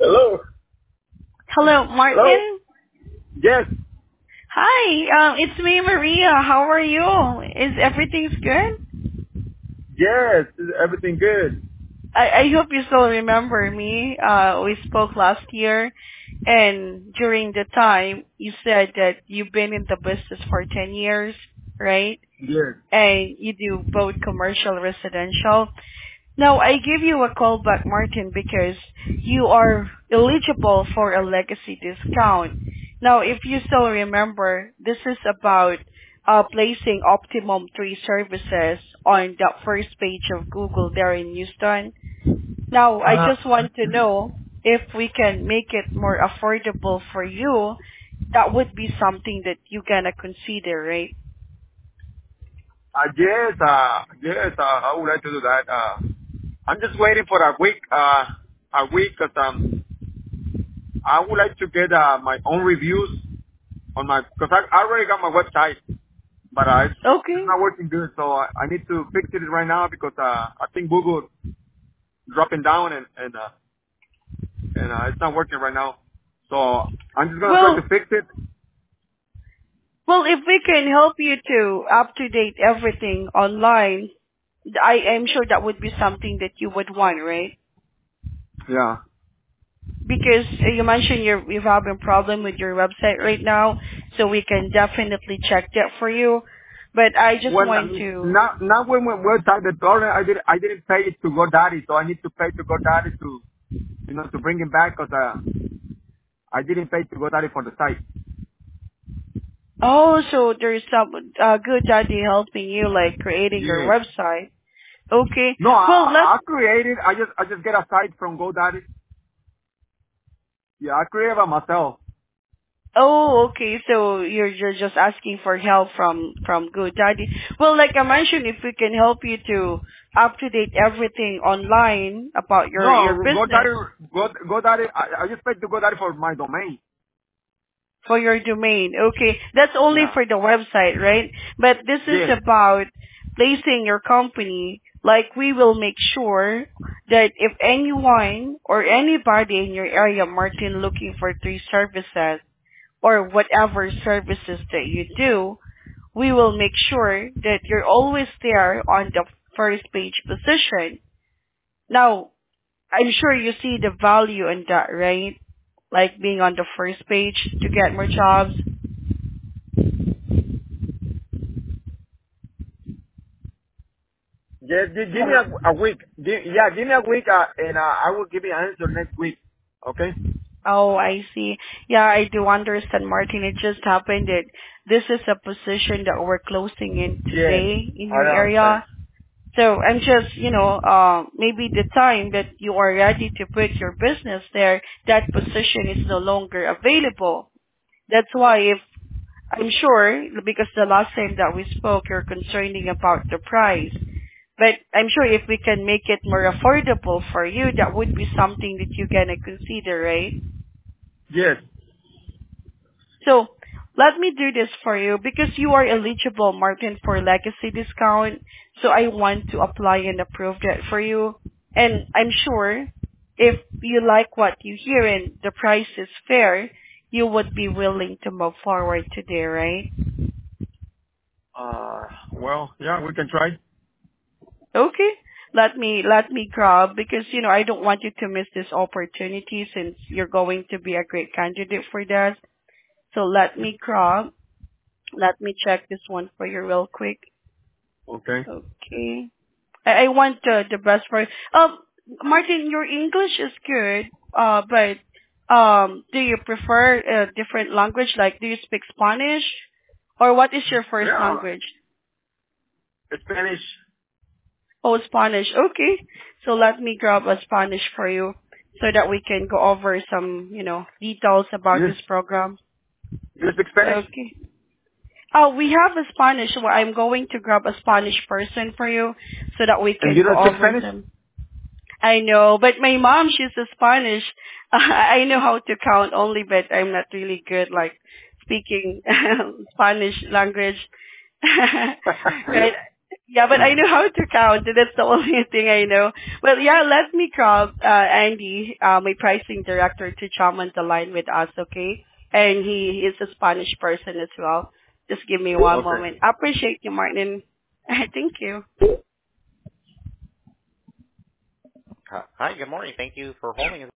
Hello. Hello, Hello. Martin. Yes. Hi, it's me, Maria. How are you? Is everything's good? Yes. Is everything good? I hope you still remember me. We spoke last year, and during the time, you said that you've been in the business for 10 years, right? Yes. And you do both commercial, residential. Now, I give you a call back, Martin, because you are eligible for a legacy discount. Now, if you still remember, this is about placing Optimum 3 services on the first page of Google there in Houston. Now, I Uh, just want to know if we can make it more affordable for you. That would be something that you gonna consider, right? yes. I would like to do that. I'm just waiting for a week, cause I would like to get my own reviews on cause I already got my website, but it's Okay. not working good. So I need to fix it right now because I think Google dropping down and it's not working right now. So I'm just gonna try Well, to fix it. Well, if we can help you to up to date everything online, I am sure that would be something that you would want, right? Yeah. Because you mentioned you're having problem with your website right now, so we can definitely check that for you. But I just Well, want to. not when we started the tournament, I didn't pay it to GoDaddy, so I need to pay to GoDaddy to to bring it back because I didn't pay to GoDaddy for the site. Oh, so there's some good daddy helping you, like creating your Yes. website. Okay. No, Well, let I created. I just get a site from GoDaddy. Yeah, I created by myself. Oh, okay. So you're just asking for help from GoDaddy. Well, like I mentioned, if we can help you to up to date everything online about your No, business GoDaddy. I just paid to GoDaddy for my domain. for your domain. Okay, that's only Yeah. for the website, right? But this is Yes. about placing your company. Like we will make sure that if anyone or anybody in your area, Martin, looking for 3 services or whatever services that you do, we will make sure that you're always there on the first page position. Now, I'm sure you see the value in that, right? Like being on the first page to get more jobs. Yes. Give me Hello. a week. Give me a week, and I will give you an answer next week. Okay. Oh, I see. Yeah, I do understand, Martin. It just happened that this is a position that we're closing in Yes. today in your I understand. area. So I'm just, maybe the time that you are ready to put your business there, that position is no longer available. That's why if I'm sure, because the last time that we spoke, you're concerning about the price. But I'm sure if we can make it more affordable for you, that would be something that you're gonna consider, right? Yes. So let me do this for you because you are eligible, Martin, for legacy discount. So I want to apply and approve that for you. And I'm sure if you like what you hear and the price is fair, you would be willing to move forward today, right? Well, yeah, we can try. Okay. Let me grab because I don't want you to miss this opportunity since you're going to be a great candidate for that. So let me grab. Let me check this one for you real quick. Okay. Okay. I want the best for Martin, your English is good, but do you prefer a different language? Like, do you speak Spanish, or what is your first Yeah, language? Spanish. Oh, Spanish. Okay. So let me grab a Spanish for you so that we can go over some, details about You, this program. you speak Spanish? Okay. Oh, we have a Spanish. Well, I'm going to grab a Spanish person for you so that we And can you go don't speak over Spanish? some. I know, but my mom, she's a Spanish. I know how to count only, but I'm not really good like speaking Spanish language. Right? Yeah, but I know how to count. That's the only thing I know. Well, yeah, let me grab Andy, my pricing director, to jump on the line with us, okay? And he is a Spanish person as well. Just give me one Okay. moment. I appreciate you, Martin. Thank you. Hi, good morning. Thank you for holding.